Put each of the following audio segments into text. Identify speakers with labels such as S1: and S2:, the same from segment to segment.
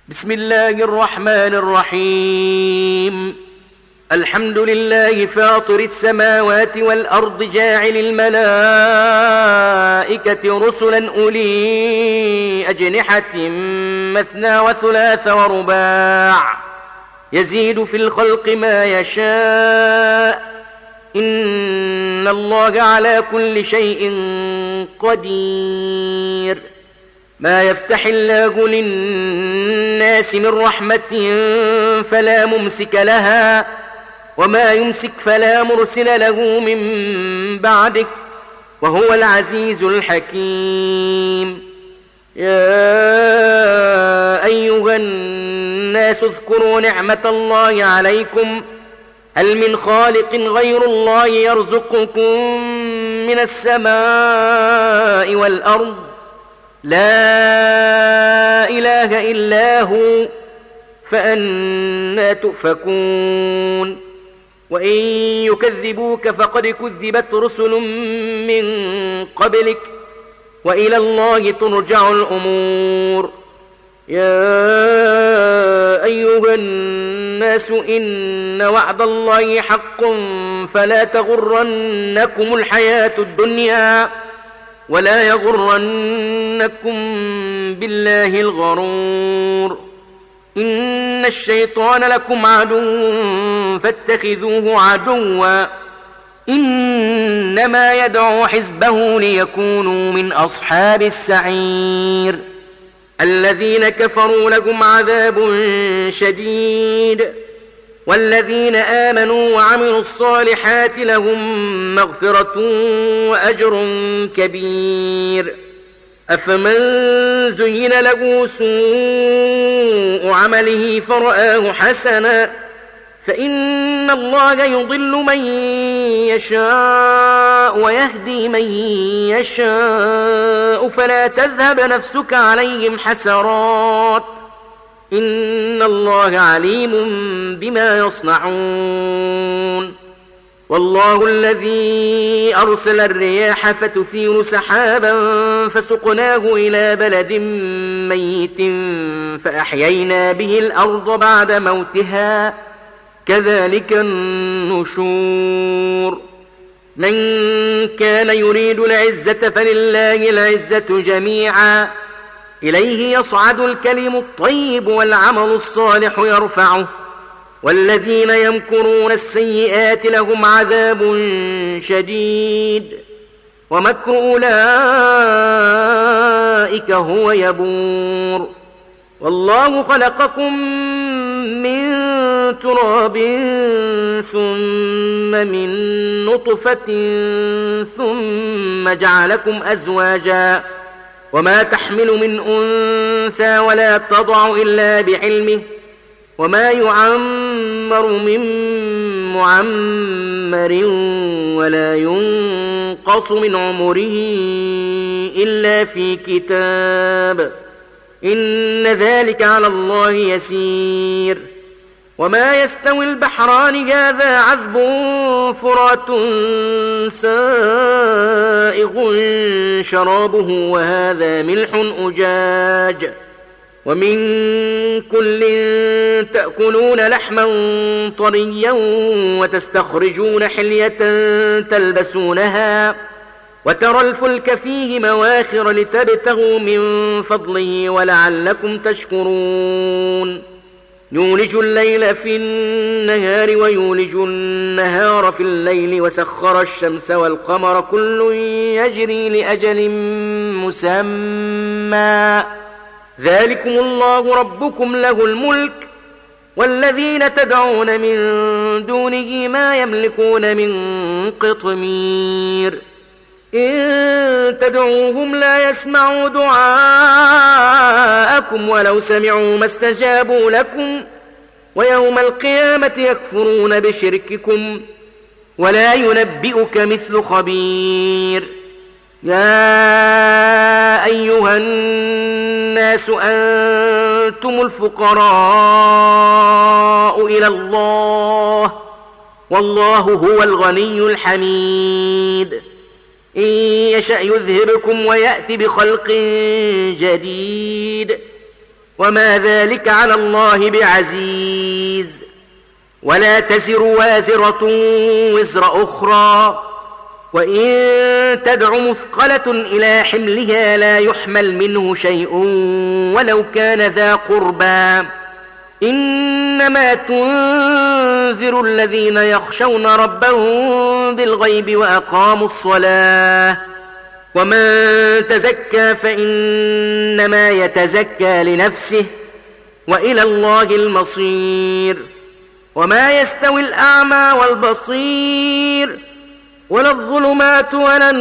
S1: بسم الله الرحمن الرحيم. الحمد لله فاطر السماوات والأرض جاعل الملائكة رسلا أولي أجنحة مثنى وثلاث ورباع يزيد في الخلق ما يشاء إن الله على كل شيء قدير. ما يفتح الله للناس من رحمة فلا ممسك لها وما يمسك فلا مرسل له من بعده وهو العزيز الحكيم. يا أيها الناس اذكروا نعمة الله عليكم هل من خالق غير الله يرزقكم من السماء والأرض لا إله إلا هو فأنى تؤفكون. وإن يكذبوك فقد كذبت رسل من قبلك وإلى الله ترجع الأمور. يا أيها الناس إن وعد الله حق فلا تغرنكم الحياة الدنيا ولا يغرنكم بالله الغرور. إن الشيطان لكم عدو فاتخذوه عدوا إنما يدعو حزبه ليكونوا من أصحاب السعير. الذين كفروا لهم عذاب شديد والذين آمنوا وعملوا الصالحات لهم مغفرة وأجر كبير. أفمن زين له سوء عمله فرآه حسنا فإن الله يضل من يشاء ويهدي من يشاء فلا تذهب نفسك عليهم حسرات إن الله عليم بما يصنعون. والله الذي أرسل الرياح فتثير سحابا فسقناه إلى بلد ميت فأحيينا به الأرض بعد موتها كذلك النشور. من كان يريد العزة فلله العزة جميعا إليه يصعد الكلم الطيب والعمل الصالح يرفعه والذين يمكرون السيئات لهم عذاب شديد ومكر أولئك هو يبور. والله خلقكم من تراب ثم من نطفة ثم جعلكم أزواجا وما تحمل من أنثى ولا تضع إلا بعلمه وما يعمر من معمر ولا ينقص من عمره إلا في كتاب إن ذلك على الله يسير. وما يستوي البحران هذا عذب فرات سائغ شرابه وهذا ملح أجاج ومن كل تأكلون لحما طريا وتستخرجون حلية تلبسونها وترى الفلك فيه مواخر لتبتغوا من فضله ولعلكم تشكرون. يولج الليل في النهار ويولج النهار في الليل وسخر الشمس والقمر كل يجري لأجل مسمى ذلكم الله ربكم له الملك والذين تدعون من دونه ما يملكون من قطمير. إن تدعوهم لا يسمعوا دعاءكم ولو سمعوا ما استجابوا لكم ويوم القيامة يكفرون بشرككم ولا ينبئك مثل خبير. يا أيها الناس أنتم الفقراء إلى الله والله هو الغني الحميد. إن يشأ يذهبكم ويأتي بخلق جديد وما ذلك على الله بعزيز. ولا تزر وازرة وزر أخرى، وإن تدع مثقلة إلى حملها لا يحمل منه شيء ولو كان ذا قربى. إنما تنذر الذين يخشون ربهم بالغيب وأقاموا الصلاة. ومن تزكى فإنما يتزكى لنفسه، وإلى الله المصير. وما يستوي الأعمى والبصير، ولا الظلمات ولا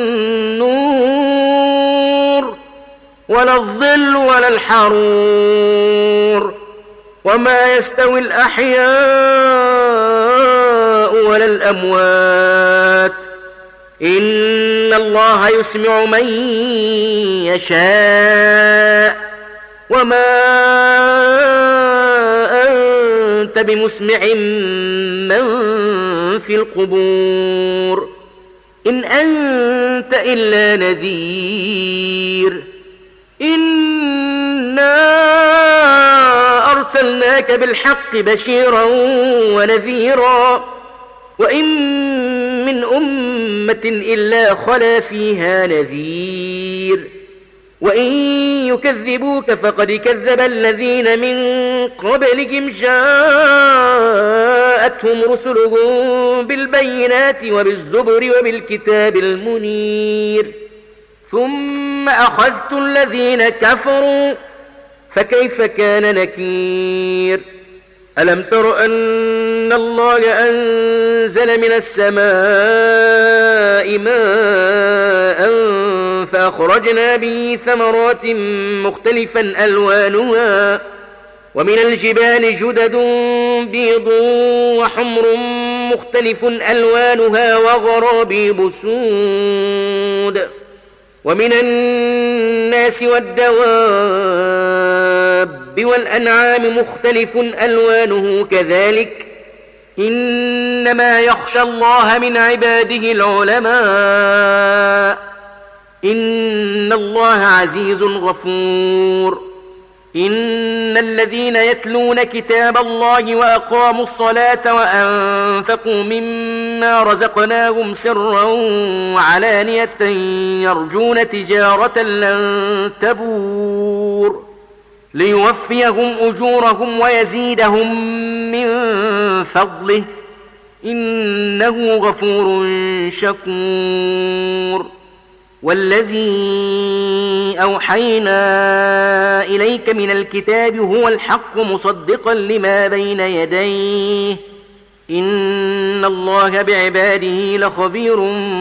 S1: النور، ولا الظل ولا الحرور. وما يستوي الأحياء ولا الأموات. إن الله يسمع من يشاء، وما أنت بمسمع من في القبور، إن أنت إلا نذير. إنا أرسلناك بالحق بشيرا ونذيرا، وإن من أمة إلا خلا فيها نذير. وإن يكذبوك فقد كذب الذين من قبلهم جاءتهم رسلهم بالبينات وبالزبر وبالكتاب المنير، ثم أخذت الذين كفروا فكيف كان نكير. ألم تر أن الله أنزل من السماء ماء فأخرجنا به ثمرات مختلفا ألوانها، ومن الجبال جدد بيض وحمر مختلف ألوانها وغرابيب سود. ومن الناس والدواب والأنعام مختلف ألوانه كذلك، إنما يخشى الله من عباده العلماء. إن الله عزيز غفور. إن الذين يتلون كتاب الله وأقاموا الصلاة وأنفقوا مما رزقناهم سرا وعلانية يرجون تجارة لن تبور ليوفيهم أجورهم ويزيدهم من فضله، إنه غفور شكور. والذي أوحينا إليك من الكتاب هو الحق مصدقا لما بين يديه، إن الله بعباده لخبير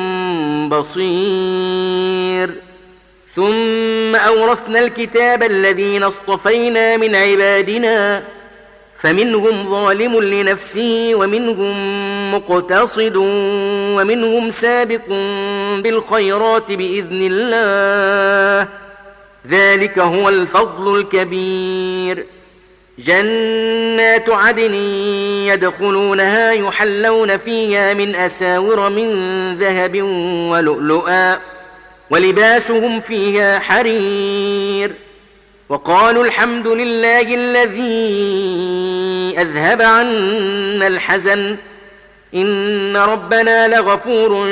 S1: بصير. ثم أورثنا الكتاب الذين اصطفينا من عبادنا، فمنهم ظالم لنفسه ومنهم مقتصد ومنهم سابق بالخيرات بإذن الله، ذلك هو الفضل الكبير. جنات عدن يدخلونها يحلون فيها من أساور من ذهب ولؤلؤا، ولباسهم فيها حرير. وقالوا الحمد لله الذي أذهب عنا الحزن، إن ربنا لغفور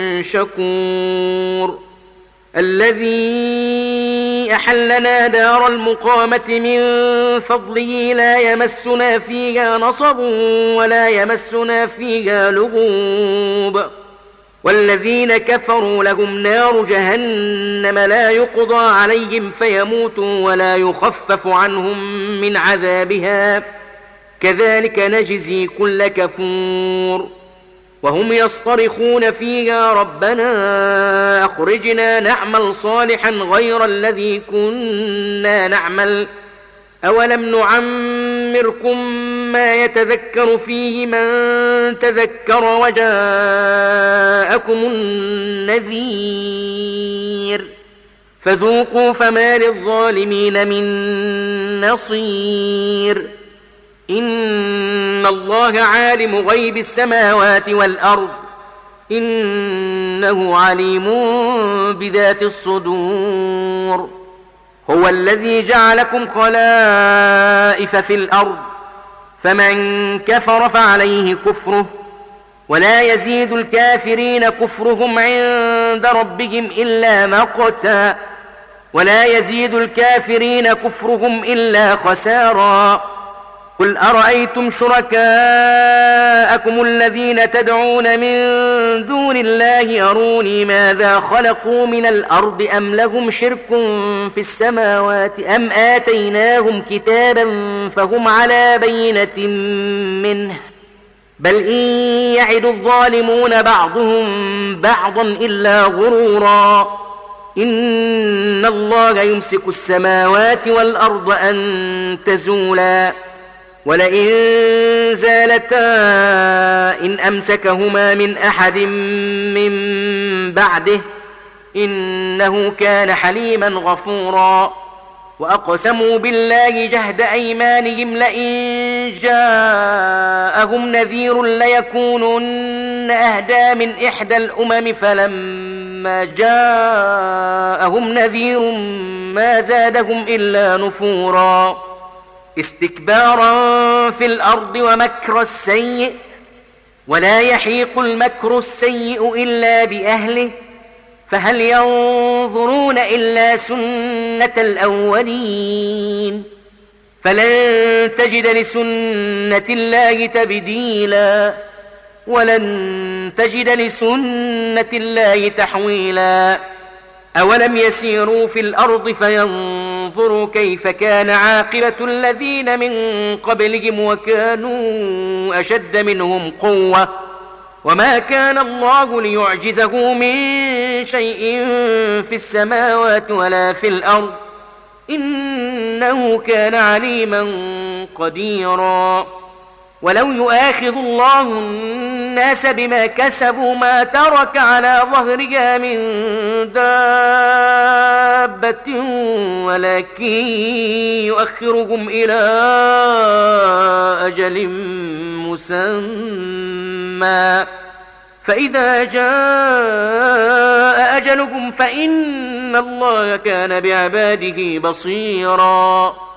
S1: شكور. الذي أحلنا دار المقامة من فضله لا يمسنا فيها نصب ولا يمسنا فيها لغوب. والذين كفروا لهم نار جهنم لا يقضى عليهم فيموتوا ولا يخفف عنهم من عذابها، كذلك نجزي كل كفور. وهم يصطرخون فيها ربنا أخرجنا نعمل صالحا غير الذي كنا نعمل، أولم نعمركم ما يتذكر فيه من تذكر وجاءكم النذير، فذوقوا فما للظالمين من نصير. إن الله عالم غيب السماوات والأرض، إنه عليم بذات الصدور. هو الذي جعلكم خلائف في الأرض فمن كفر فعليه كفره ولا يزيد الكافرين كفرهم عند ربهم إلا مقتا ولا يزيد الكافرين كفرهم إلا خسارا قل أرأيتم شركاءكم الذين تدعون من دون الله أروني ماذا خلقوا من الأرض أم لهم شرك في السماوات أم آتيناهم كتابا فهم على بينة منه بل إن يعد الظالمون بعضهم بعضا إلا غرورا إن الله يمسك السماوات والأرض أن تزولا ولئن زالتا إن أمسكهما من أحد من بعده إنه كان حليما غفورا وأقسموا بالله جهد أيمانهم لئن جاءهم نذير ليكونن أهدى من إحدى الأمم فلما جاءهم نذير ما زادهم إلا نفورا استكبارا في الأرض ومكر السيء ولا يحيق المكر السيء إلا بأهله فهل ينظرون إلا سنة الأولين فلن تجد لسنة الله تبديلا ولن تجد لسنة الله تحويلا أولم يسيروا في الأرض فينظروا كيف كان عاقبة الذين من قبلهم وكانوا أشد منهم قوة وما كان الله ليعجزه من شيء في السماوات ولا في الأرض إنه كان عليما قديرا ولو يؤاخذ الله الناس بما كسبوا ما ترك على ظهرها من دابة ولكن يؤخرهم إلى أجل مسمى فإذا جاء أجلهم فإن الله كان بعباده بصيرا